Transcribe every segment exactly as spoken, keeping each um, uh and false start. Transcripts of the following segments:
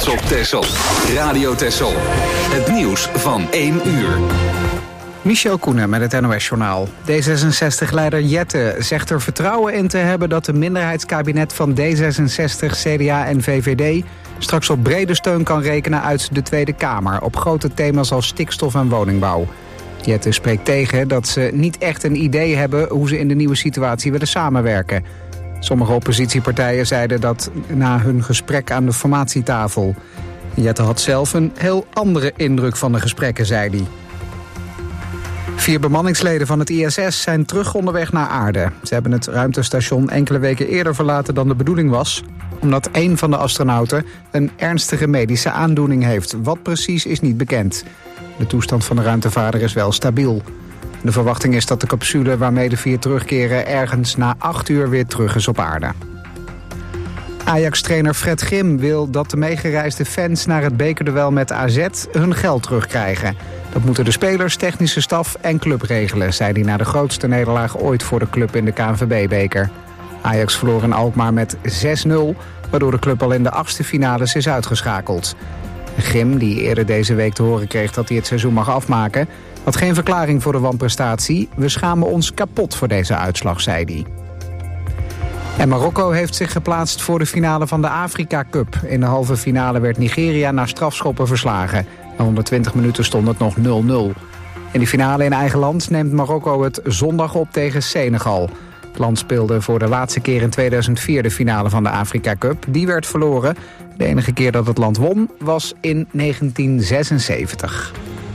op Texel. Radio Texel. Het nieuws van één uur. Michel Koenen met het N O S-journaal. D zesenzestig-leider Jette zegt er vertrouwen in te hebben dat het minderheidskabinet van D zesenzestig, C D A en V V D... straks op brede steun kan rekenen uit de Tweede Kamer op grote thema's als stikstof en woningbouw. Jette spreekt tegen dat ze niet echt een idee hebben hoe ze in de nieuwe situatie willen samenwerken. Sommige oppositiepartijen zeiden dat na hun gesprek aan de formatietafel. Jette had zelf een heel andere indruk van de gesprekken, zei hij. Vier bemanningsleden van het I S S zijn terug onderweg naar aarde. Ze hebben het ruimtestation enkele weken eerder verlaten dan de bedoeling was, omdat een van de astronauten een ernstige medische aandoening heeft. Wat precies is niet bekend. De toestand van de ruimtevaarder is wel stabiel. De verwachting is dat de capsule waarmee de vier terugkeren ergens na acht uur weer terug is op aarde. Ajax-trainer Fred Grim wil dat de meegereisde fans naar het bekerduel met A Z hun geld terugkrijgen. Dat moeten de spelers, technische staf en club regelen, zei hij na de grootste nederlaag ooit voor de club in de K N V B-beker. Ajax verloor in Alkmaar met zes nul, waardoor de club al in de achtste finales is uitgeschakeld. Grim, die eerder deze week te horen kreeg dat hij het seizoen mag afmaken, had geen verklaring voor de wanprestatie. We schamen ons kapot voor deze uitslag, zei hij. En Marokko heeft zich geplaatst voor de finale van de Afrika Cup. In de halve finale werd Nigeria na strafschoppen verslagen. Na honderdtwintig minuten stond het nog nul nul. In de finale in eigen land neemt Marokko het zondag op tegen Senegal. Het land speelde voor de laatste keer in tweeduizend vier de finale van de Afrika Cup. Die werd verloren. De enige keer dat het land won was in negentien zesenzeventig.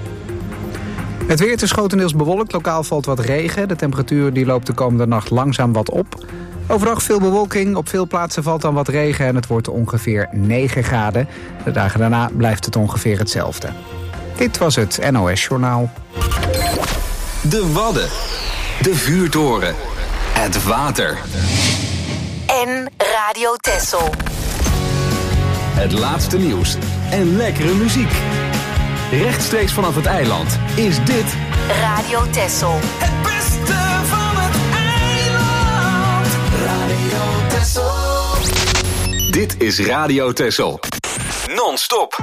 Het weer is grotendeels bewolkt. Lokaal valt wat regen. De temperatuur die loopt de komende nacht langzaam wat op. Overdag veel bewolking. Op veel plaatsen valt dan wat regen en het wordt ongeveer negen graden. De dagen daarna blijft het ongeveer hetzelfde. Dit was het N O S-journaal. De Wadden. De vuurtoren. Het water. En Radio Texel. Het laatste nieuws en lekkere muziek. Rechtstreeks vanaf het eiland is dit Radio Texel. Het beste van het eiland. Radio Texel. Dit is Radio Texel. Non-stop.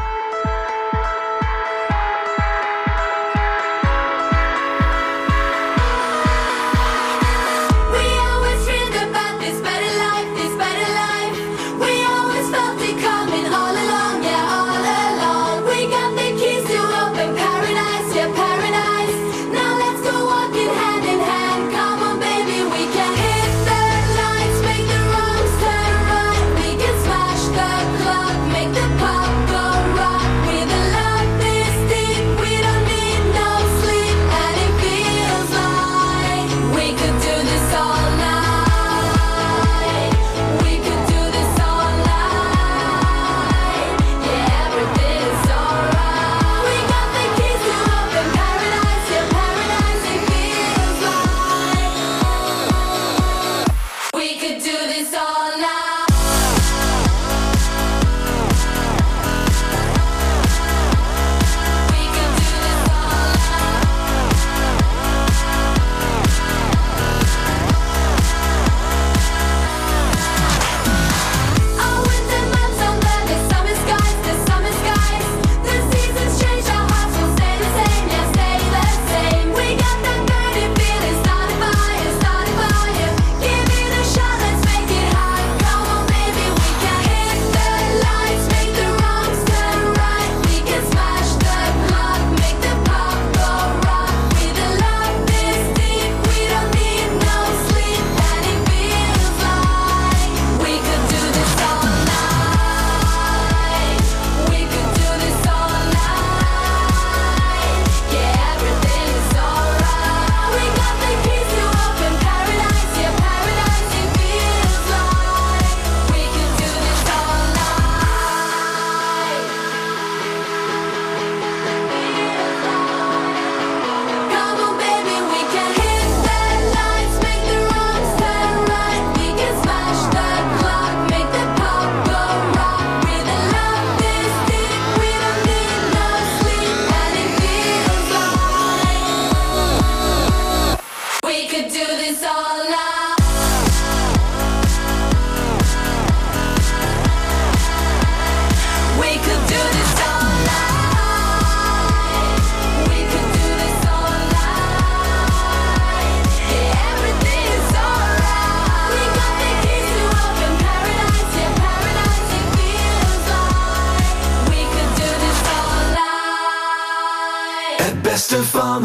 Make the pop go right.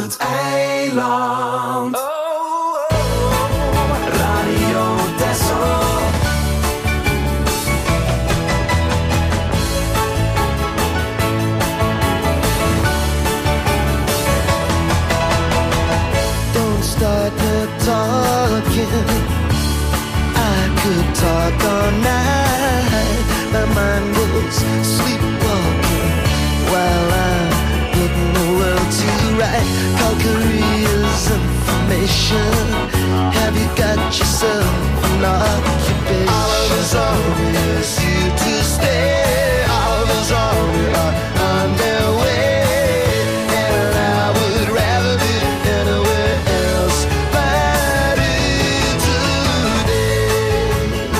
het eiland. Oh, oh, oh. Radio Texel. Don't start the talking. I could talk all night. My mind goes sleepwalking while I'm putting the world to right. Call careers information. Have you got yourself an occupation? All of us always here to stay. All of us always are on their way. And I would rather be anywhere else but in today.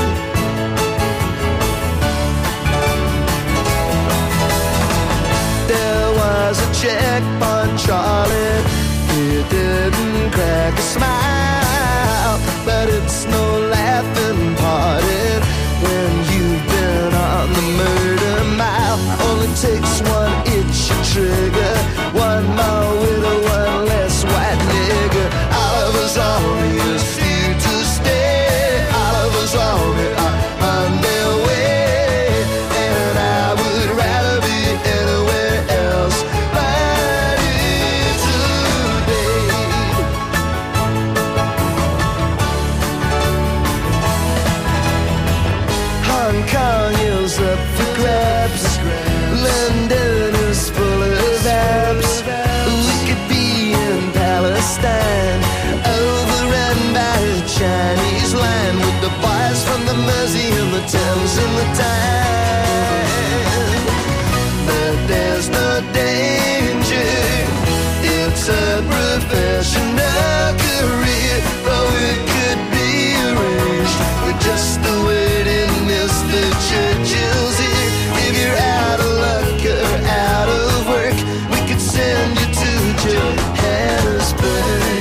There was a checkpoint, Charlie. He didn't crack a smile, but it's no laughing party when you've been on the murder mile. Only takes one itch a trigger, one more widow, one less white nigger. All of us always here to stay. All of us always are on their way, and I would rather be anywhere else but here today. Hong Kong is up for grabs. London is full of apps. We could be in Palestine, overrun by a Chinese line, with the boys from the Mersey and the Thames and the Tyne. But there's no danger. It's a professional career, though it could be arranged with just the waiting list. The Churchill's here. If you're out of luck or out of work, we could send you to Johannesburg.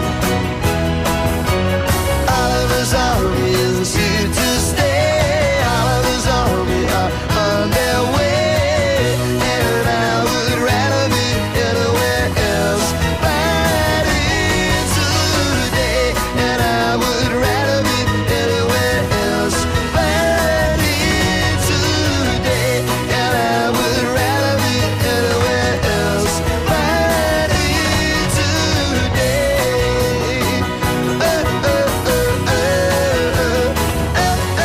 All of us always here to stay. All of us always are on their way, and I would rather be anywhere else but here today. And I would rather be anywhere else but here today. And I would rather be anywhere else but here today. Oh, oh, oh, oh, oh,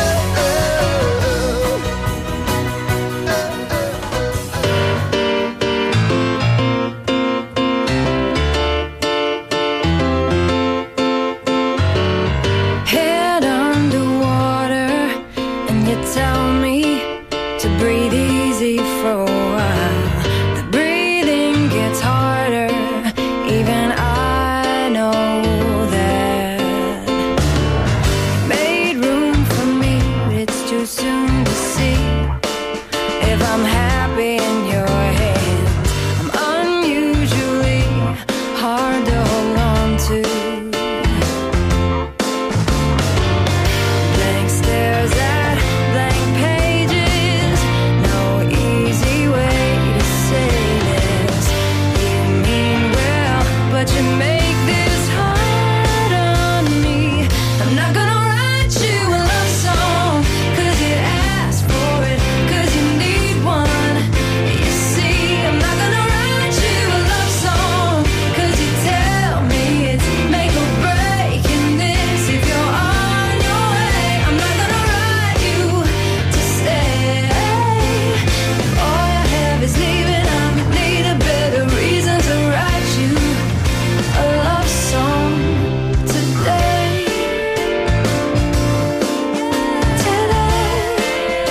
Head underwater, and you tell me to breathe easy for a while. The breathing gets harder, even I know that. Made room for me, but it's too soon to see if I'm happy in your hands. I'm unusually hard to hold on to. Blank stares at blank pages. No easy way to say this. You mean well, but you make this hard on me. I'm not gonna write you a love song, 'cause you asked for it, 'cause you need one. You see, I'm not gonna write you a love song, 'cause you tell me it's make or break in this. If you're on your way, I'm not gonna write you to stay. If all you have is leaving, I need a better reason to write you a love song today. Today,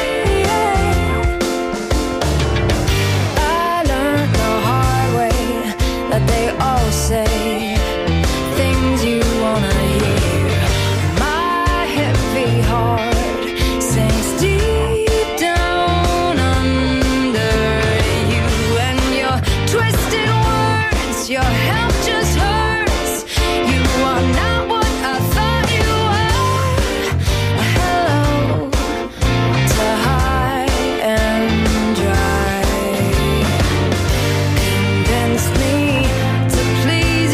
I learned the hard way that they all say things you wanna hear. My heavy heart sinks deep down under you, and your twisted words, your help just hurts. You are not what I thought you were. Hello to high and dry. Convinced me to please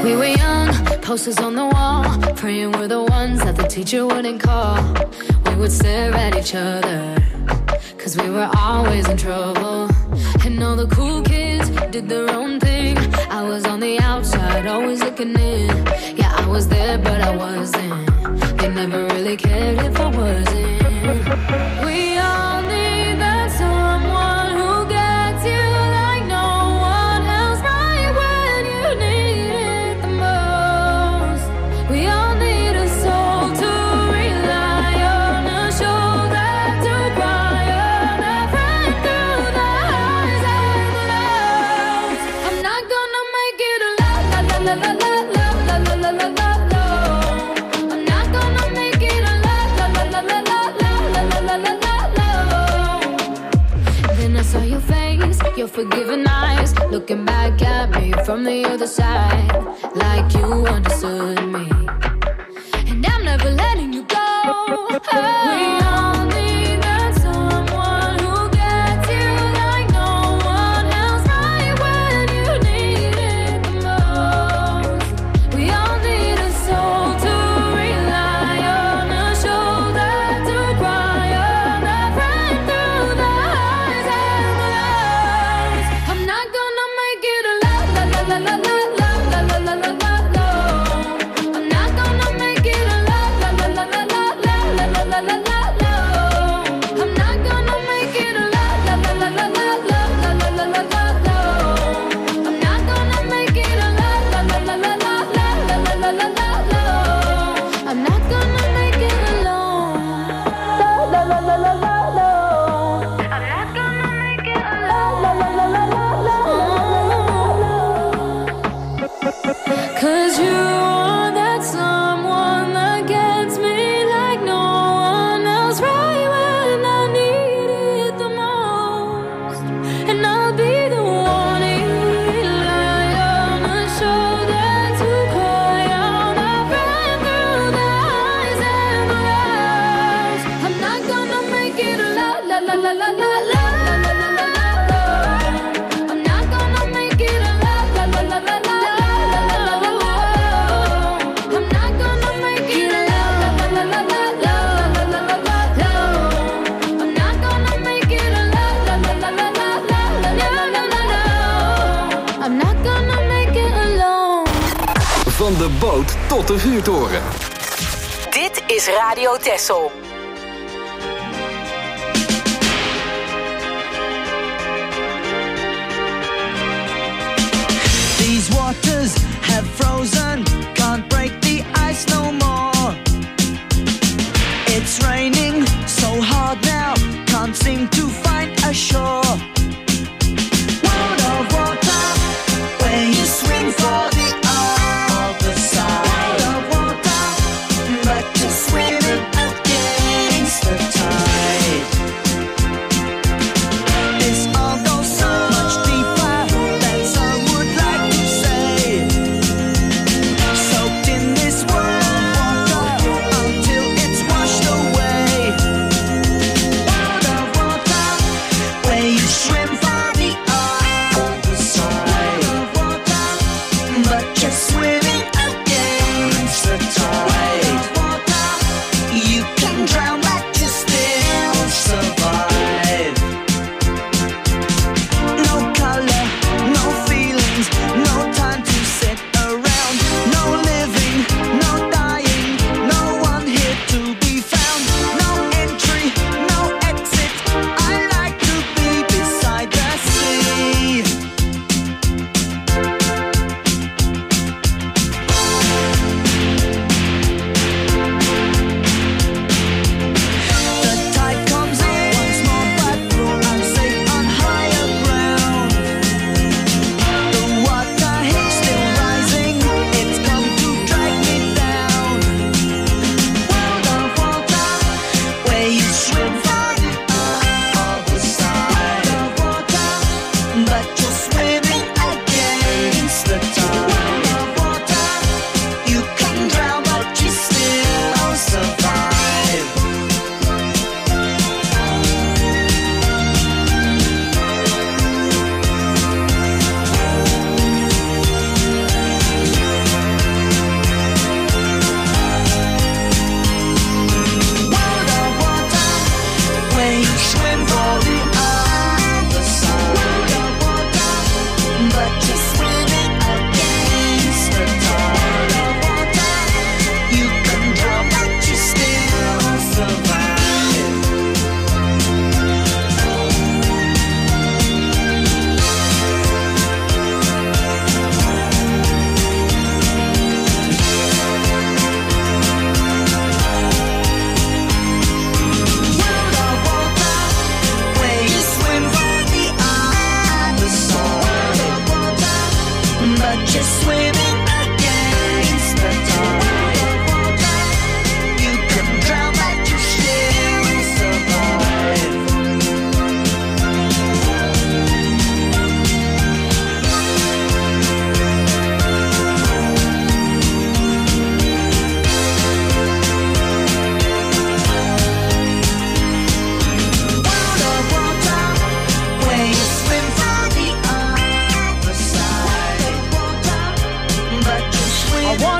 We were young, posters on the wall, praying we're the ones that the teacher wouldn't call. We would stare at each other, cause we were always in trouble. And all the cool kids did their own thing. I was on the outside, always looking in. Yeah, I was there, but I wasn't. They never really cared if I wasn't. We all need that someone who gets you like no one else, right when you need it the most. We all need a soul to rely on, a shoulder to cry on, a friend through the highs and the lows. I'm not gonna make it a la la la la la la la la la la la la. I'm not gonna make it a la la la la la la la la la la la. Then I saw your face, your forgiving eyes, looking back at me from the other side, like you understood me. And I'm never letting you go. We all need that someone who gets you like no one else, right when you need it the most. We all need a soul to rely on, a shoulder to cry on, a friend through the highs and the lows. I'm not gonna make it a la la la la la la la la la la la la. I'm not gonna make it a la la la la la la la la la la la la. I'm not gonna make it a la la la la la la la la la la la la. I'm not gonna make it a la la la la la la la la la la la la. I'm not gonna make it alone. La la la la la la. I'm not gonna make it alone. La la la la la la la. Cause you are that someone that gets me like no one else, right when I need it the most. And I'll be the one you rely on, a shoulder to cry on, a friend through the highs and the lows. I'm not gonna make it a la la la la la la la la la la la la. I'm not gonna make it a la la la la la la la la la la. I'm not gonna make it a la la la la la la la la la la la. I'm not gonna make it a la la la la la la la la la la la. I'm not gonna make it alone. Van de boot tot de vuurtoren. Dit is Radio Texel. These waters have frozen, can't break the ice no more. It's raining so hard now, can't seem to find a shore. World of water, where you swim for the other side. World of water, but you're swimming against the tide. This all goes so much deeper than some would like to say. Soaked in this world of water until it's washed away. World of water, where you swim for the other side. World of water,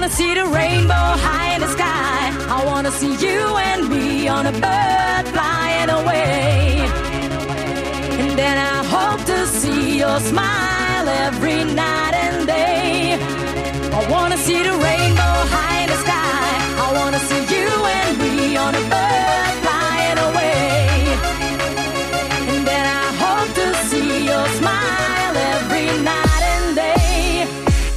wanna see the rainbow high in the sky. I wanna see you and me on a bird flying away. And then I hope to see your smile every night and day. I wanna see the rainbow high in the sky. I wanna see you and me on a bird flying away. And then I hope to see your smile every night and day.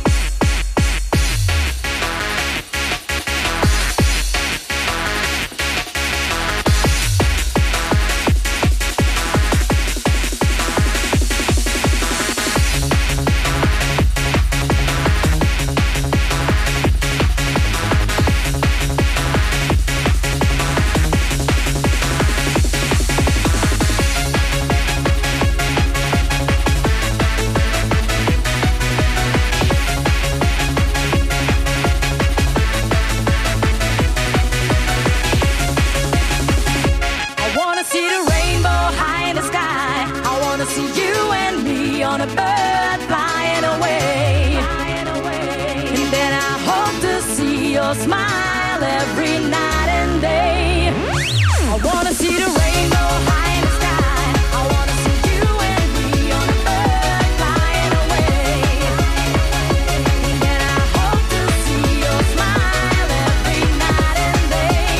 Smile every night and day. I wanna see the rainbow high in the sky. I wanna see you and me on a bird flying away. And then I hope to see your smile every night and day.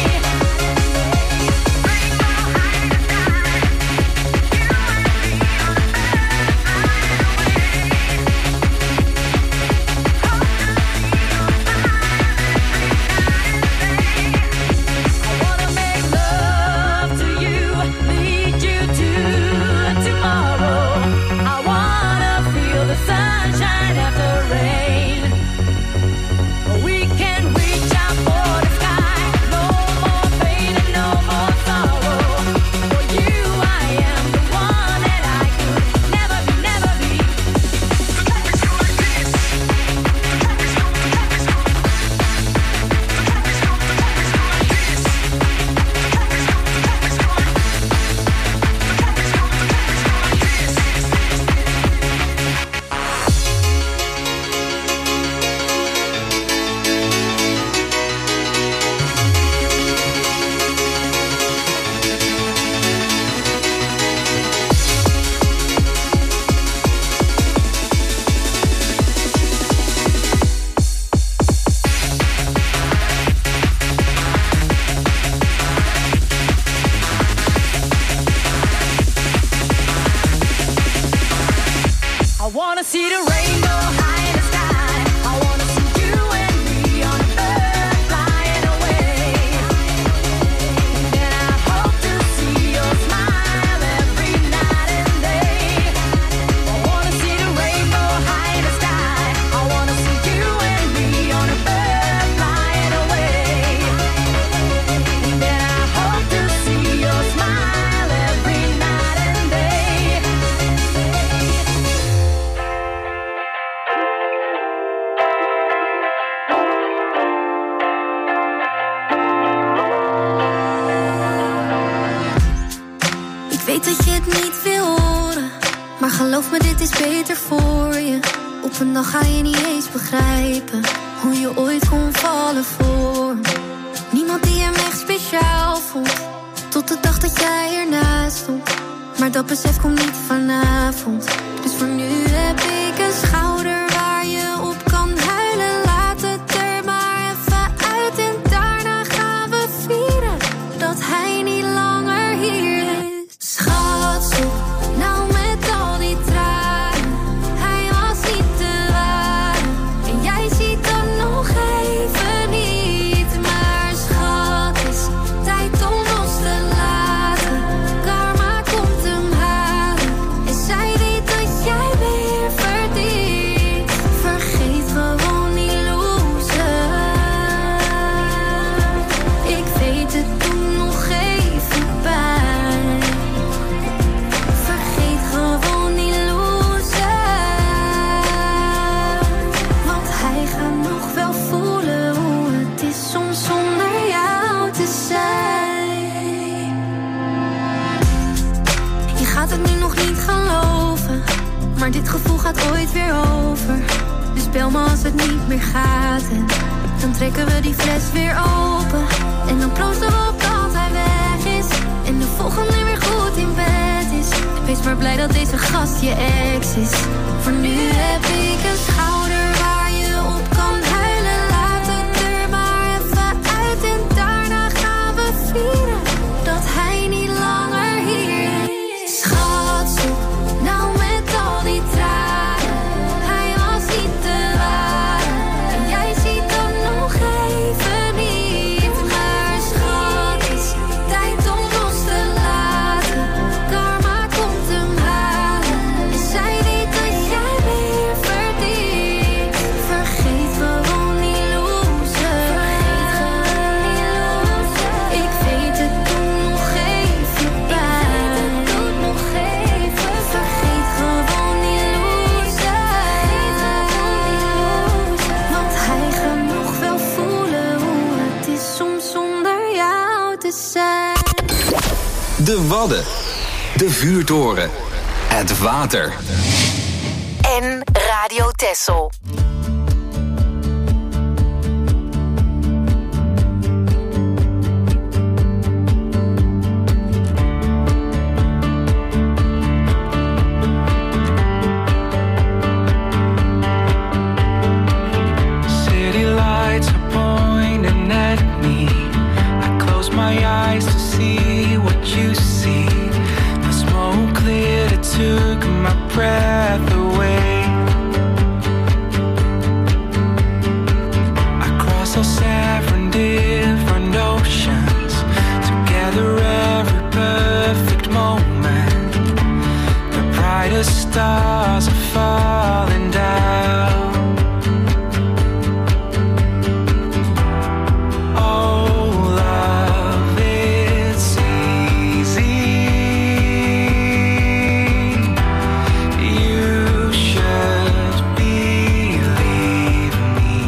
Rainbow high in the sky. You and me on a bird flying away. Hope to see your I wanna make love to you, lead you to tomorrow. I wanna feel the sunshine after rain. We can reach out for the sky. No more pain and no more sorrow. For you I am the one that I could never be, never be. Life is like this. Life is like this. Life is like I wanna see the rainbow high in the sky. I wanna see you and me on a bird flying away. And then I hope to see your smile every night and day. I wanna see the rainbow high in the sky. I wanna see you and me on a bird flying away. And then I hope to see your smile every night and day. Ik weet dat je het niet wil horen, maar geloof me, dit is beter voor je. Op een dag ga je niet eens begrijpen hoe je ooit kon vallen voor me. Niemand die hem echt speciaal vond, tot de dag dat jij ernaast stond. Maar dat besef komt niet vanavond. Dus voor nu heb ik een schouder waar je op kan huilen. Laat het er maar even uit en daarna gaan we vieren dat hij niet langer hier is. Schat, stop nou met al die tranen. Hij was niet te waren en jij ziet dat nog even niet. Maar schat, is tijd om ons te laten. Karma komt hem halen en zij weet dat jij weer verdient. Vergeet gewoon die loser. Ik weet het, doet nog even pijn. Vergeet gewoon die loser. Want hij gaat nog wel voelen hoe het is soms zonder jou te zijn. Je gaat het nu nog niet geloven, maar dit gevoel gaat ooit weer over. Dus bel me als het niet meer gaat en Dan trekken we die fles weer open. En dan proosten we op dat hij weg is. En de volgende weer goed in bed is. Wees maar blij dat deze gast je ex is. Voor nu heb ik een schouder waar je op kan huilen. Laat het er maar even uit. En daarna gaan we vieren dat hij niet langer hier is. Schat, stop nou met al die tranen. Hij was niet te ware. En jij ziet dan nog even niet. Maar schat, is tijd om los te laten. Karma komt hem halen. En zij weet dat jij meer verdient. Vergeet gewoon die loser. Ik weet het doet nog even pijn. Vergeet gewoon die loser. Want hij gaat nog wel voelen hoe het is soms zonder jou te zijn. De Wadden. De vuurtoren. Het water. En Radio Texel. City lights are pointing at me. I close my eyes to see what you see. The smoke cleared, it took my breath away. Across those seven different oceans, together every perfect moment. The brightest stars are falling down. Oh, love, it's easy. You should believe me.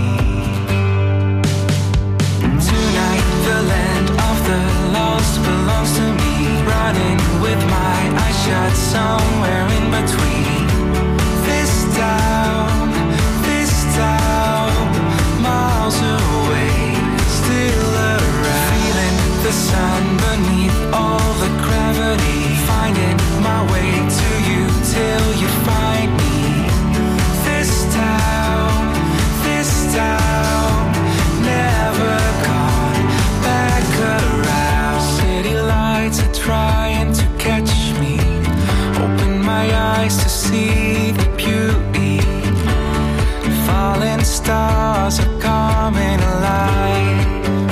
Tonight, the land of the lost belongs to me. Running with my eyes shut, somewhere in between. This town, this town, miles away, still around. Feeling the sun beneath all the gravity. Finding my way to you till you find me. This town, this town, never gone back around. City lights are trying to catch me. Open my eyes to see the beauty. Falling stars are coming alive.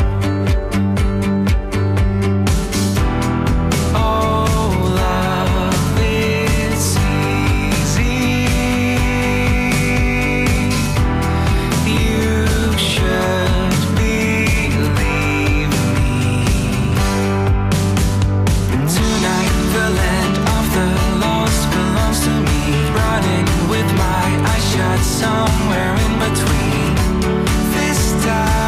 Oh, love, it's easy. You should believe me. Tonight, the land of the lost belongs to me. Running with my eyes shut, somewhere in between. This time.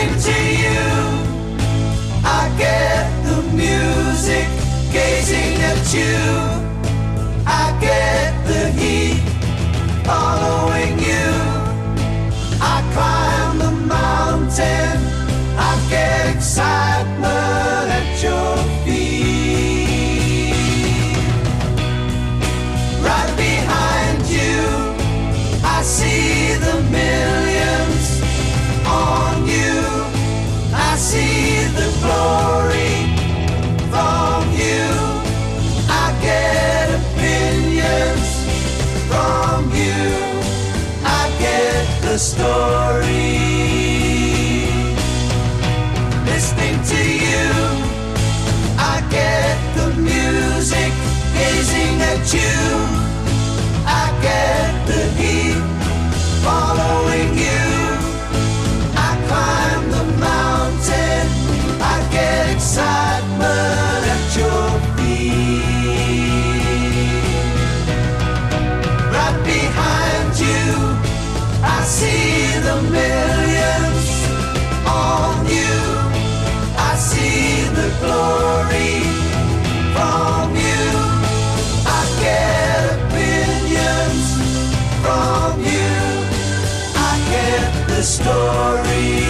Listening to you, I get the music. Gazing at you, I get the heat. Following you, I climb the mountain. I get excitement at your feet. Right behind you, I see the millions on you. I see the glory from you. I get opinions from you. I get the story. Listening to you, I get the music. Gazing at you, I get the heat. Following you, I climb the mountain. I get excitement at your feet. Right behind you, I see the millions on you. I see the glory from you. I get opinions from you. I get the story.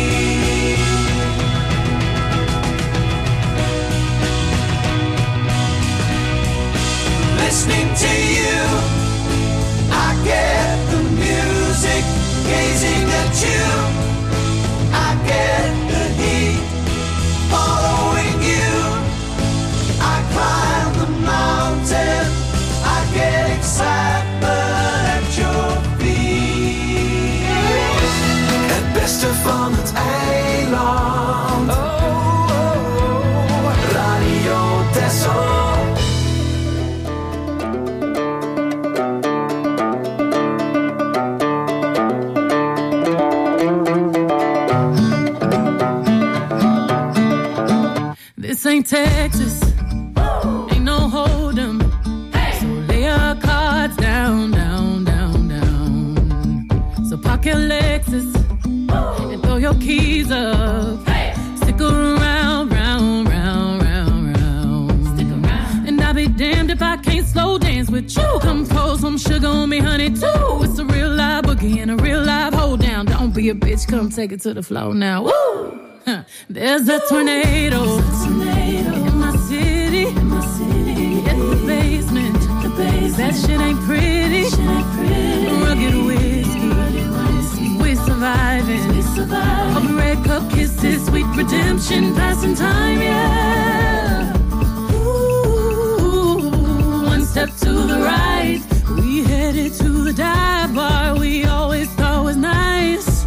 Listening to you, I get the music. Gazing at you, I get the heat. Following you, I climb the mountain. I get excitement at your feet. Het beste van het eiland. Oh, oh, oh. Radio Texel. This ain't Texas, ain't no hold'em. Hey. So lay your cards down, down, down, down. So park your Lexus and throw your keys up. Hey. Stick around, round, round, round, round. Stick around. And I'll be damned if I can't slow dance with you. Come pour some sugar on me, honey, too. It's a real live boogie and a real live hold down. Don't be a bitch, come take it to the floor now. Woo! There's a tornado, There's a tornado in my city, in my city. In the basement, the basement. That shit ain't pretty. Shit ain't pretty. Rugged whiskey, rugged whiskey. We surviving. We surviving. Of red cup kisses, sweet redemption, passing time, yeah. Ooh, one step to the right, we headed to the dive bar we always thought was nice.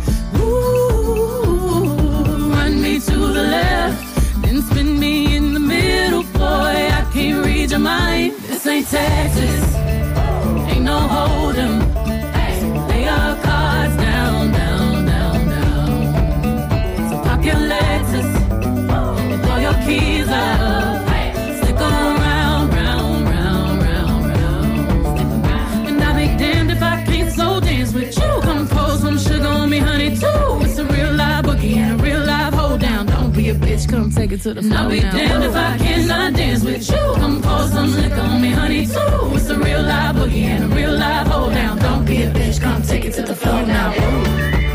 To the left, then spin me in the middle, boy, I can't read your mind. This ain't Texas, ain't no hold'em. So lay your cards down, down, down, down. So pop your Lexus and throw your keys up. Stick around, round, round, round, round. And I'll be damned if I can't slow dance with you. Come pour some sugar on me, honey, too. It's a real live boogie and a real live hold down. Don't be a bitch, come take it to the floor. I'll be now. Damned if I cannot dance with you. Come pour some liquor on me, honey, too. It's a real live boogie and a real live hold down. Don't be a bitch, come take it to the floor now. Ooh.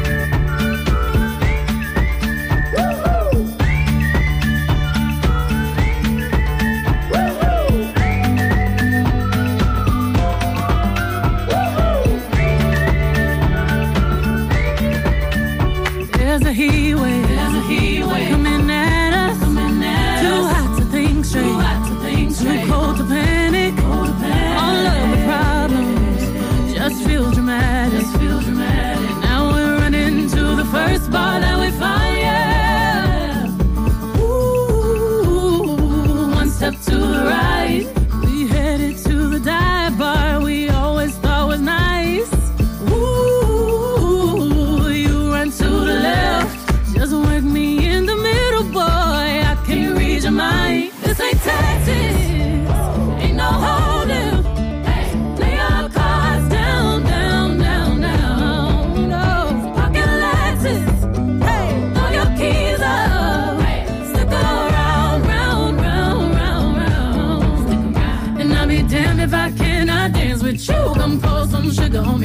There's a heat wave, there's a heat wave coming at us, coming at too us. Hot to think straight, too hot to think straight, too cold to panic, cold to panic. All of the problems just feel dramatic, just feel dramatic. Now we're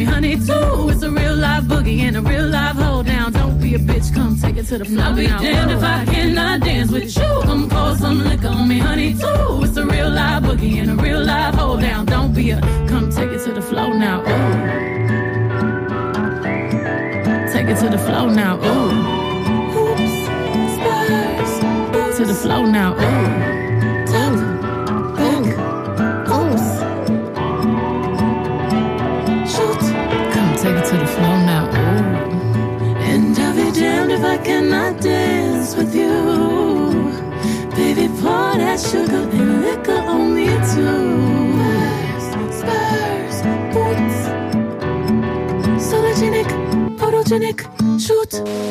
me, honey, too. It's a real live boogie and a real live hold down. Don't be a bitch, come take it to the floor. I'll be damned if I cannot dance with you. Come pour some liquor on me, honey, too. It's a real live boogie and a real live hold down. Don't be a, come take it to the floor now. Ooh. Take it to the floor now. Ooh. Oops, spurs. To the floor now. Ooh. Top, back, oops. Shoot. Come take it to the floor now. Ooh. And I'll be damned if I cannot dance with you. Baby, pour that sugar and liquor on me too. Spurs, boots. Sologenic, photogenic, shoot.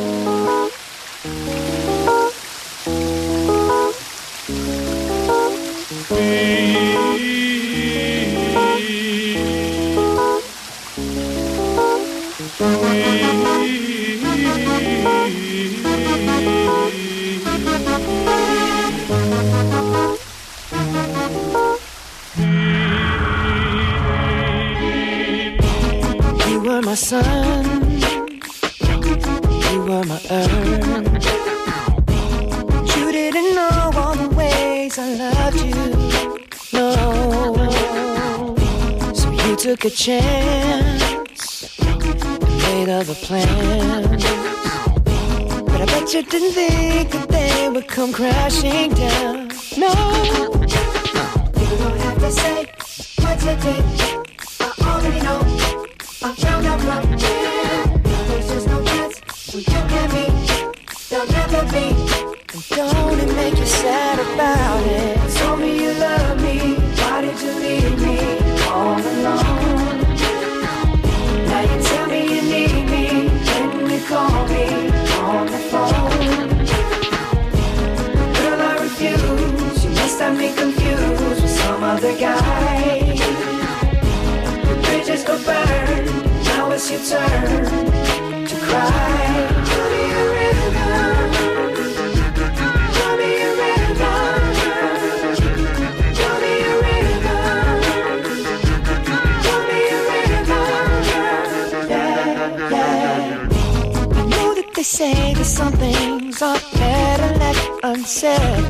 You were my sun, you were my earth. You didn't know all the ways I loved you, no. So you took a chance and made other plans. But I bet you didn't think that they would come crashing down, no. You don't have to say what you did, I already know. I found out from here. There's just no chance when you and me, there'll never be. And don't it make you sad about it? Told me you love me, why did you leave me all alone? Now you tell me you need me, when you call me on the phone. Girl, I refuse, you must have me confused with some other guy. The bridges go burn, now it's your turn to cry. Tell me a rhythm, tell me a rhythm, tell me a rhythm, tell me a rhythm, yeah, yeah. I know that they say that some things are better left unsaid,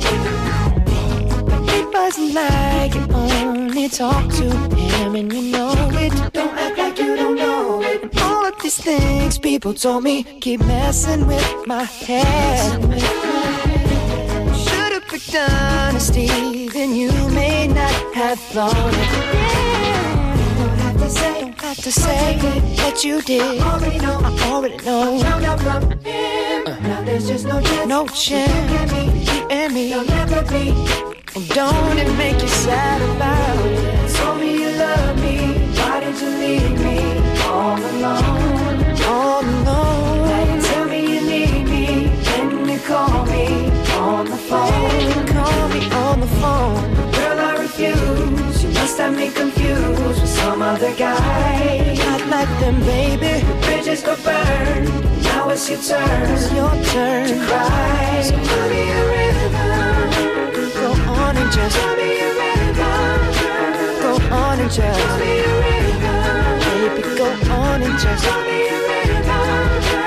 but it wasn't like you only talk to him and you know it. Don't act like you don't know it. And all of these things people told me keep messing with my head. Should've picked honesty, then you may not have thought it. Don't have to say, don't have to say what you did. I already know, I already know. I found out from him. Uh. Now there's just no chance, no chance. You and me, you and me, you'll never be. And don't it make you sad about it? Told me you love me, why did you leave me all alone? All alone. Now you tell me you need me, when you call me on the phone. You call me on the phone. Girl, I refuse, you must have me confused with some other guy. Not like them, baby. The bridges go burn, now it's your turn. It's your turn to cry. So tell me a rhythm, go on and just tell me a rhythm, go on and just tell me a rhythm, baby, go on and just tell me a rhythm.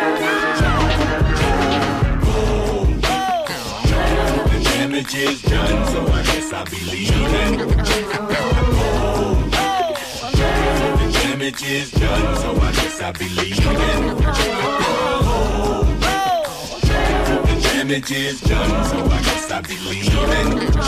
The damage is done, so I guess I'll be leaving. The damage is done, so I guess I'll be leaving. The damage is done, so I guess I'll be leaving.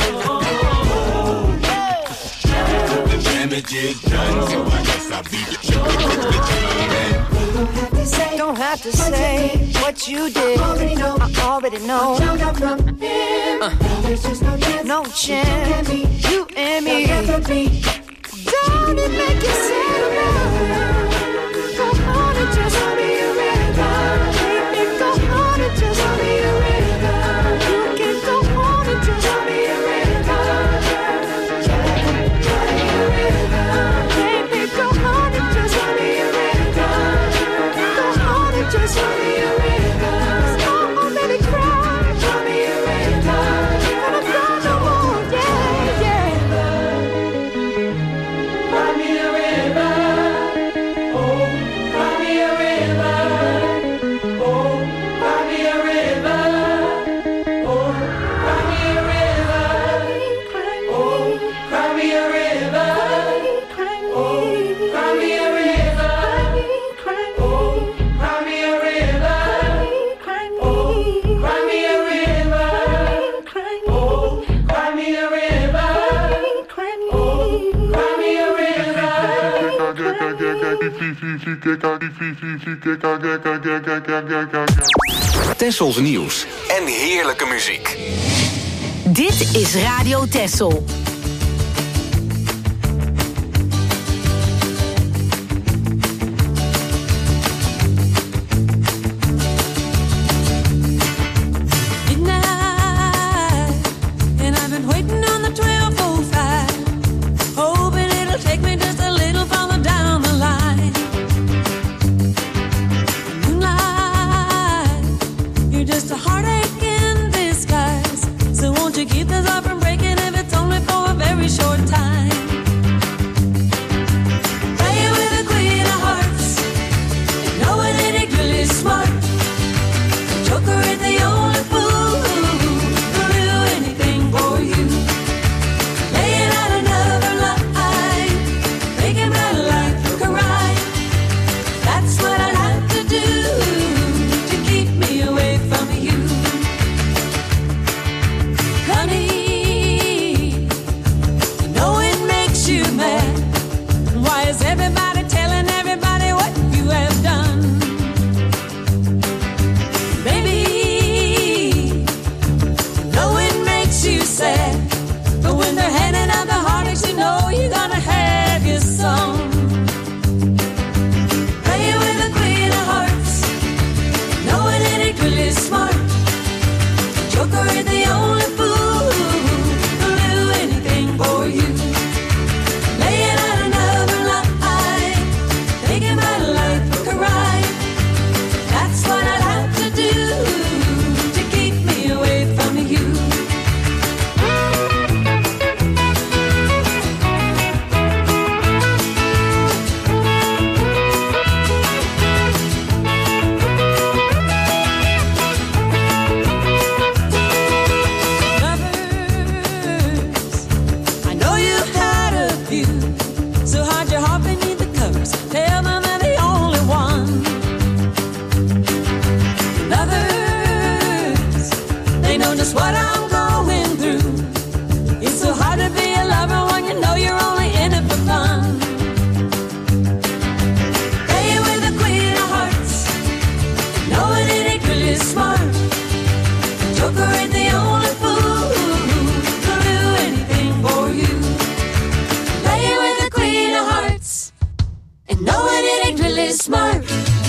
The damage is done, so I guess I'll be leaving. Don't have to say what you did. I already know, I already know. Found out from him. Uh. There's just no chance, no chance. You and me, you and me. Don't it make you sad about it? Go on and just tell me a rhythm. Baby, go on and just tell me a rhythm. You can go on and just tell me a rhythm. Tell me a rhythm. Baby, go on and just tell me a rhythm. Go on and just tell me a rhythm. Stop on baby cry. Tell me a rhythm. And I'm gone no more, yeah, yeah. Find me a rhythm. Tessels nieuws en heerlijke muziek. Dit is Radio Tessel.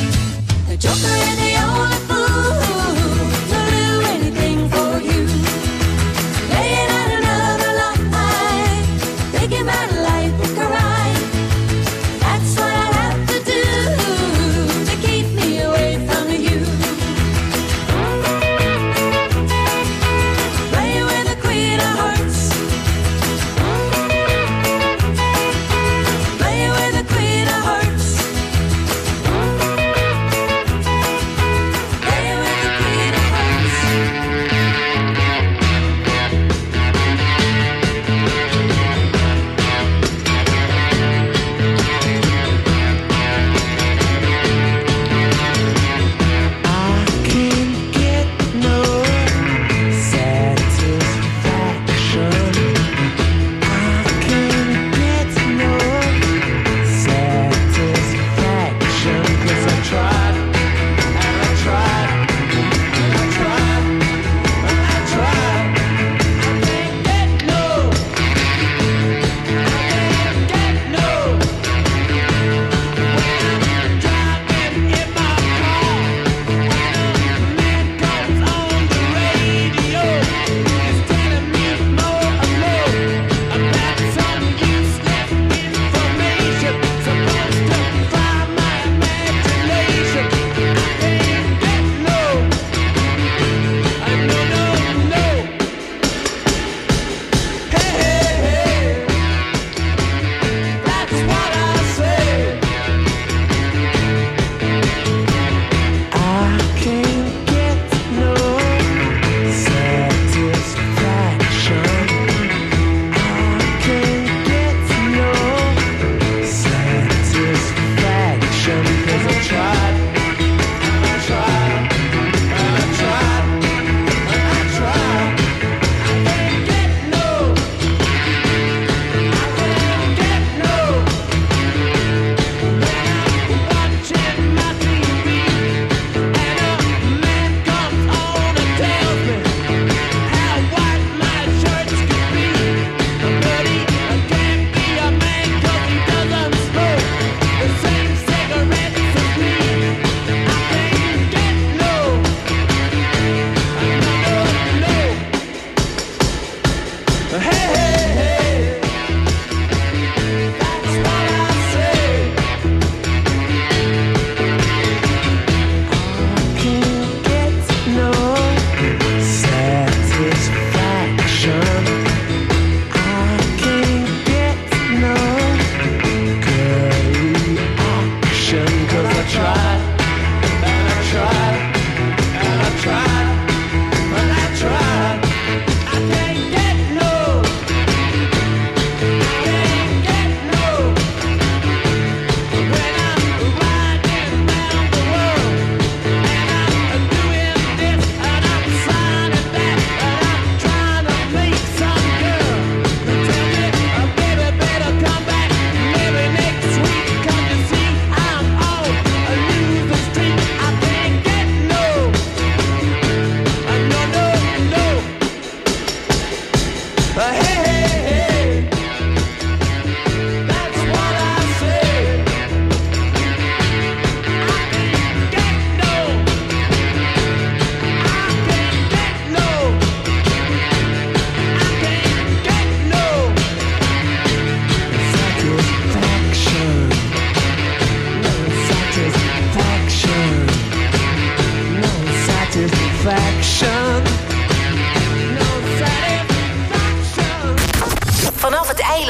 The Joker and the only fool who'll do anything for you.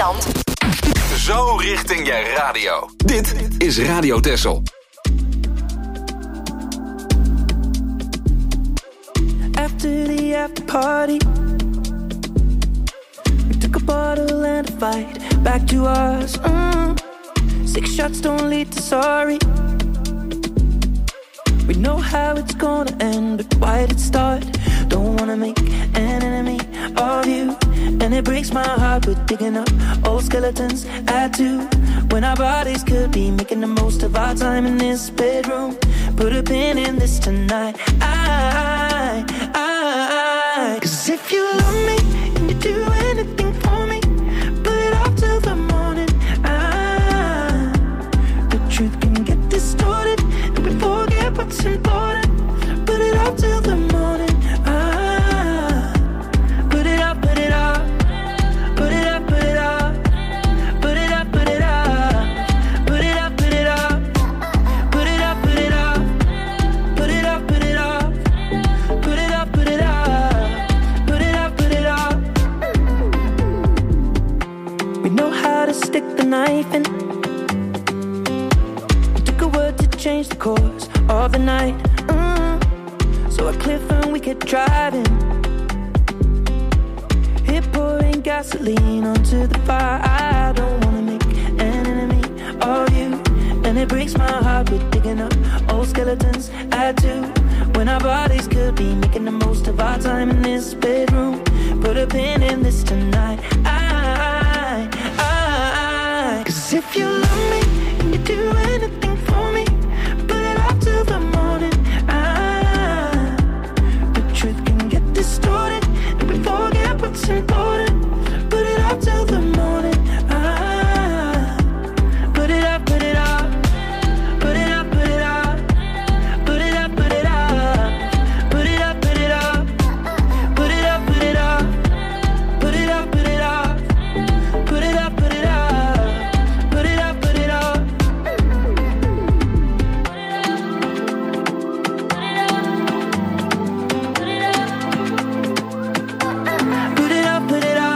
Eiland. Zo richting je radio. Dit is Radio Texel. After the after party, we took a bottle and a fight back to us. Mm. Six shots don't lead to sorry. We know how it's gonna end, but why did it start? Don't wanna make an enemy of you, and it breaks my heart we're digging up old skeletons. Add to when our bodies could be making the most of our time in this bedroom. Put a pin in this tonight. I, I, 'cause if you love me and you do anything for me, put it off till the morning. I, the truth can get distorted, and we forget what's important. Put it off till the morning. I, put it up, put it up, put it up, put it up, put it up, put it up, put it up, put it up, put it up, put it up, put it up, put it up, put it up, put it up, put it up, put it up. We know how to stick the knife in. We took a word to change the course of the night. Mm. So a cliff and we kept driving. Hit pouring gasoline onto the fire. I don't wanna make an enemy of you, and it breaks my heart we're digging up old skeletons. I do when our bodies could be making the most of our time in this bedroom. Put a pin in this tonight. I, I, 'cause if you love me and you do anything for me, put it off till the morning. I, the truth can get distorted, and we forget what's important. Put it off till the morning. I, put it up, put it up, put it up, put it up, put it up, put it up, put it up, put it up, put it up, put it up, put it up, put it up, put it up, put it up, put it up, put it up. Put it up, put it up.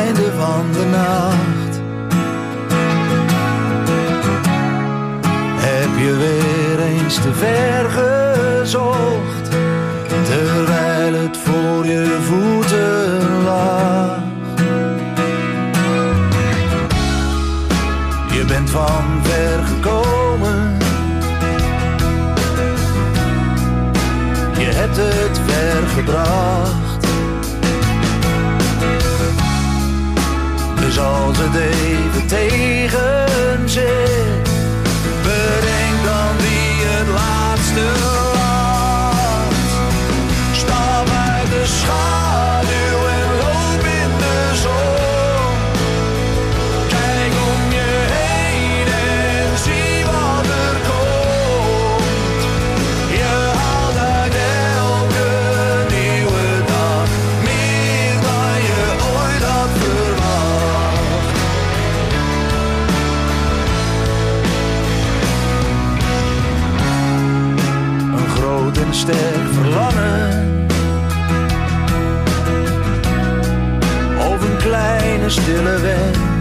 einde van de nacht. Heb je weer eens te ver gezocht, terwijl het voor je voeten lag. Je bent van ver gekomen, je hebt het ver gebracht. Dus als het even tegen zit, bedenk dan wie het laatste lacht. Stap uit de schaduw en loop in de zon. Kijk om je heen en zie wat er komt. Je haalt uit elke nieuwe dag meer dan je ooit had verwacht. Een groot en sterk verlangen, of een kleine stille wens.